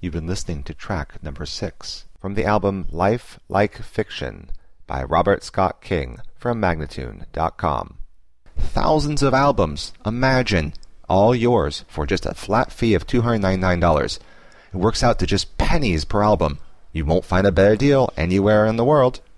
You've been listening to track number 6 from the album Life Like Fiction by Robert Scott King from Magnatune.com. Thousands of albums, imagine, all yours for just a flat fee of $299. It works out to just pennies per album. You won't find a better deal anywhere in the world.